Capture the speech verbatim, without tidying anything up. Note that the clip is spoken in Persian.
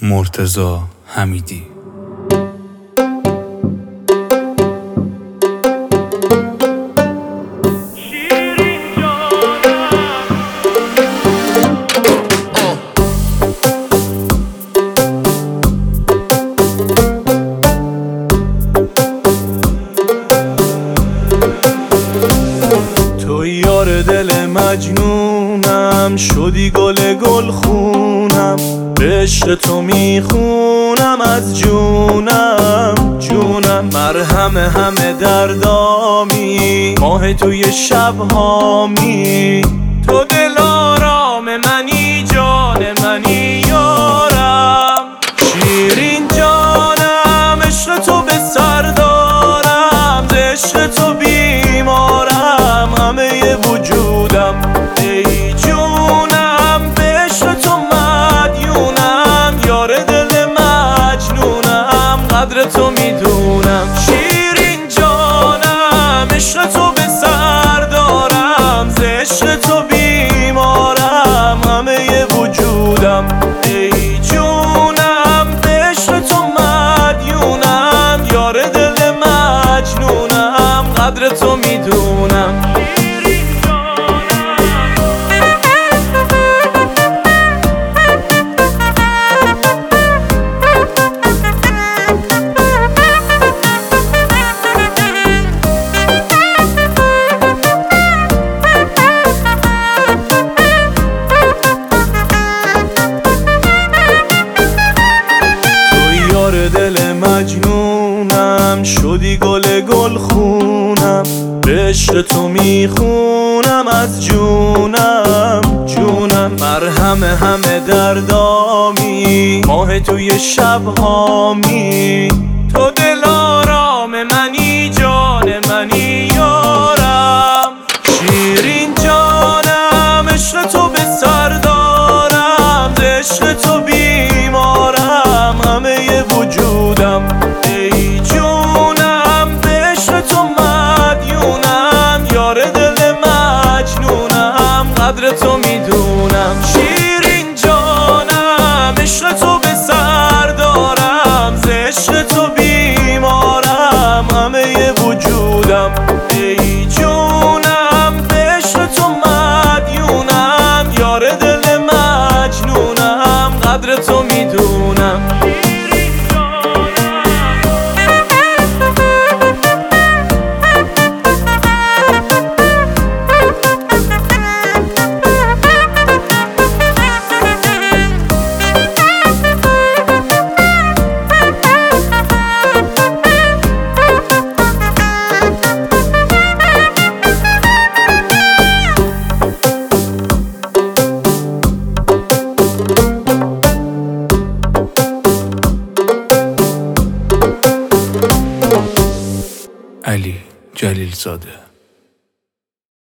مرتضی حمیدی. تو یار دل مجنونم، شدی گل گل خونم، به عشق تو میخونم از جونم جونم. مرهم همه دردامی، ماه توی شبهامی، تو دل آرام منی، جان منی یارم. شیرین جانم، عشق تو به سر دارم، ز عشق تو بیمارم همه وجودم. ای جونم به عشق تو مدیونم، یار دل مجنونم، قدر تو میدونم. شیرین جانم، عشق تو به سر دارم، ز عشق تو بیمارم همه وجودم. ای جونم به عشق تو مدیونم، یار دل مجنونم، قدر تو میدونم. دل مجنونم، شدی گل گل خونم، به عشق تو میخونم از جونم جونم. مرهم همه دردامی، ماه توی شبهامی، تو دل آرام منی، جان منی یارم. شیرین جانم، عشق تو به سر دارم، ز عشق تو بیمارم همه وجودم. ای جونم به عشق تو مدیونم، یار دل مجنونم، قدر تو میدونم. شیرین جانم، عشق تو به سر دارم، ز عشق تو بیمارم همه وجودم. ای جونم به عشق تو مدیونم، یار دل مجنونم، قدر تو میدونم. علی جلیل زاده.